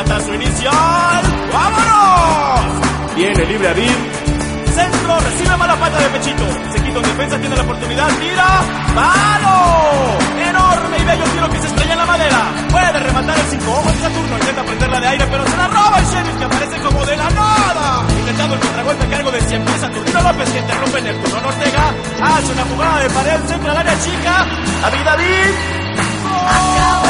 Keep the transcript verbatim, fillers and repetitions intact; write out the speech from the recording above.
remata su inicial. ¡Vámonos! Viene libre Adib. Centro, recibe mala pata de pechito. Se quita en defensa, tiene la oportunidad. ¡Mira! ¡Palo! Enorme y bello tiro que se estrella en la madera. Puede rematar el cinco. Ojo en Saturno. Intenta prenderla de aire, pero se la roba el Sheriff, que aparece como de la nada. Intentando el contragolpe a cargo de cien pies. Saturnino López, que interrumpe en el turno. Ortega hace una jugada de pared, centro al área chica. David David. ¡Gol!